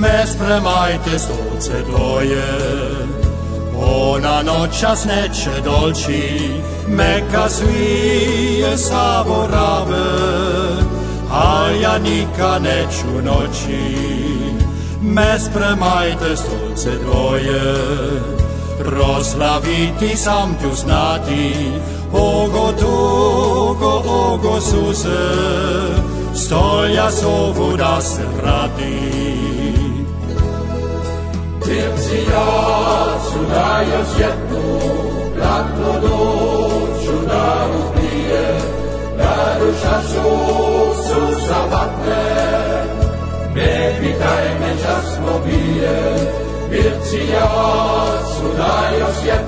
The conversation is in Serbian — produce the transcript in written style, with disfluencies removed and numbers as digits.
me spremajte stolce tvoje. Ona noćas neće dolći, meka svije saborave, a ja nikad neću noći. Me spremajte stolce tvoje, proslaviti sam ću znati, ogo tugo, ogo suze, stolja zovu da se vrati. Pjevci jacu daju sjetu, kratko dušu da uprije, da duša Susa vatne, ne pitaj me čas mo bije. Pjevci jacu daju sjetu,